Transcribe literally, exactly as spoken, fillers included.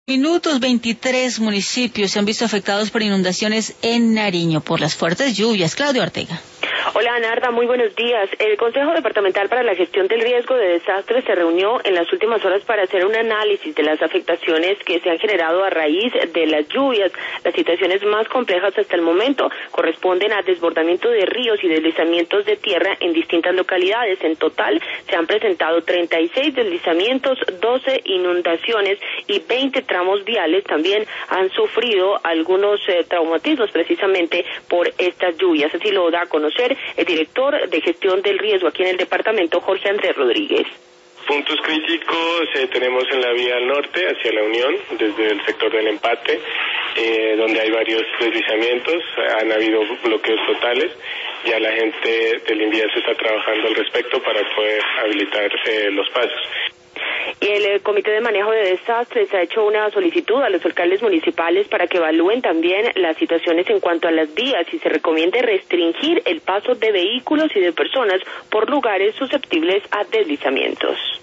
Minutos, veintitrés municipios se han visto afectados por inundaciones en Nariño por las fuertes lluvias. Claudio Ortega. Hola, Narda, muy buenos días. El Consejo Departamental para la Gestión del Riesgo de Desastres se reunió en las últimas horas para hacer un análisis de las afectaciones que se han generado a raíz de las lluvias. Las situaciones más complejas hasta el momento corresponden a desbordamiento de ríos y deslizamientos de tierra en distintas localidades. En total se han presentado treinta y seis deslizamientos, doce inundaciones y veinte tramos viales. También han sufrido algunos eh, traumatismos precisamente por estas lluvias. Así lo da a conocer el director de gestión del riesgo aquí en el departamento, Jorge Andrés Rodríguez. Puntos críticos eh, tenemos en la vía al norte, hacia la Unión, desde el sector del Empate, eh, donde hay varios deslizamientos, han habido bloqueos totales, ya la gente del INVIAS está trabajando al respecto para poder habilitar eh, los pasos. Y el eh, Comité de Manejo de Desastres ha hecho una solicitud a los alcaldes municipales para que evalúen también las situaciones en cuanto a las vías y se recomiende restringir el paso de vehículos y de personas por lugares susceptibles a deslizamientos.